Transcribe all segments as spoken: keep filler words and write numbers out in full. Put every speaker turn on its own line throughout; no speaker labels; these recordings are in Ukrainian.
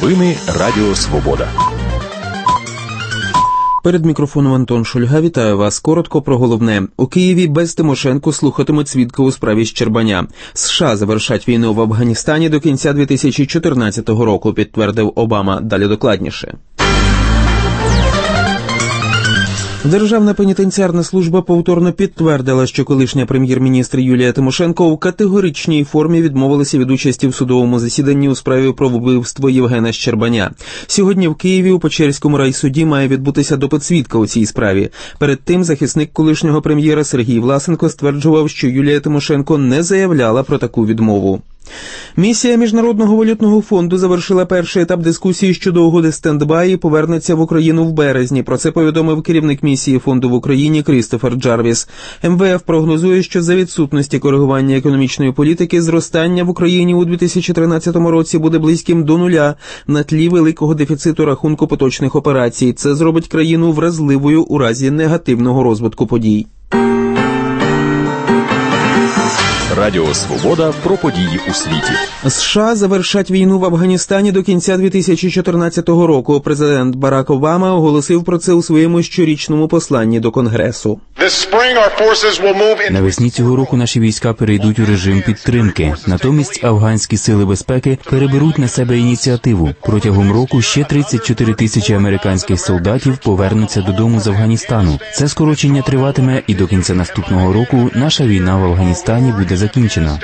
Новини Радіо Свобода.
Перед мікрофоном Антон Шульга. Вітаю вас. Коротко про головне. У Києві без Тимошенко слухатимуть свідка у справі Щербаня. США завершать війну в Афганістані до кінця дві тисячі чотирнадцятого року, підтвердив Обама. Далі докладніше. Державна пенітенціарна служба повторно підтвердила, що колишня прем'єр-міністр Юлія Тимошенко у категоричній формі відмовилася від участі в судовому засіданні у справі про вбивство Євгена Щербаня. Сьогодні в Києві у Печерському райсуді має відбутися допит свідка у цій справі. Перед тим захисник колишнього прем'єра Сергій Власенко стверджував, що Юлія Тимошенко не заявляла про таку відмову. Місія Міжнародного валютного фонду завершила перший етап дискусії щодо угоди стендбай і повернеться в Україну в березні. Про це повідомив керівник місії фонду в Україні Крістофер Джарвіс. ем ве еф прогнозує, що за відсутності коригування економічної політики зростання в Україні у дві тисячі тринадцятому році буде близьким до нуля на тлі великого дефіциту рахунку поточних операцій. Це зробить країну вразливою у разі негативного розвитку подій.
Радіо Свобода про події у світі.
США завершать війну в Афганістані до кінця дві тисячі чотирнадцятого року. Президент Барак Обама оголосив про це у своєму щорічному посланні до Конгресу.
Навесні цього року наші війська перейдуть у режим підтримки. Натомість афганські сили безпеки переберуть на себе ініціативу. Протягом року ще тридцять чотири тисячі американських солдатів повернуться додому з Афганістану. Це скорочення триватиме, і до кінця наступного року наша війна в Афганістані буде закінчена.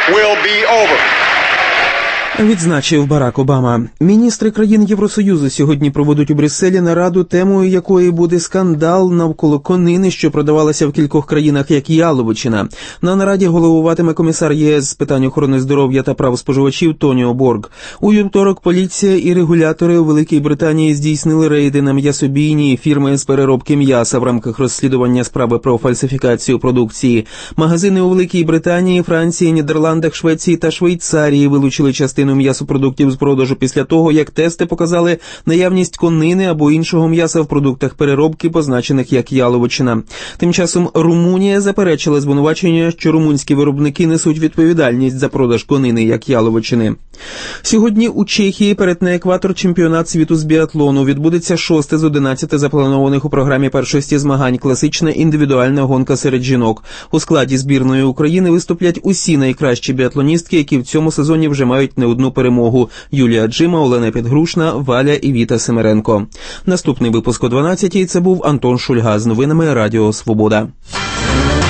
Відзначив Барак Обама. Міністри країн Євросоюзу сьогодні проведуть у Брюсселі нараду, темою якої буде скандал навколо конини, що продавалася в кількох країнах як яловичина. На нараді головуватиме комісар ЄС з питань охорони здоров'я та прав споживачів Тоніо Борг. У вівторок поліція і регулятори у Великій Британії здійснили рейди на м'ясобійні фірми з переробки м'яса в рамках розслідування справи про фальсифікацію продукції. Магазини у Великій Британії, Франції, Нідерландах, Швеції та Швейцарії вилучили частину м'ясопродуктів з продажу після того, як тести показали наявність конини або іншого м'яса в продуктах переробки, позначених як яловичина. Тим часом Румунія заперечила звинувачення, що румунські виробники несуть відповідальність за продаж конини як яловичини. Сьогодні у Чехії перетне екватор чемпіонат світу з біатлону. Відбудеться шосте з одинадцяти запланованих у програмі першості змагань класична індивідуальна гонка серед жінок. У складі збірної України виступлять усі найкращі біатлоністки, які в цьому сезоні вже мають не одну перемогу: Юлія Джима, Олена Підгрушна, Валя і Віта Семеренко. Наступний випуск о дванадцятій. Це був Антон Шульга з новинами Радіо Свобода.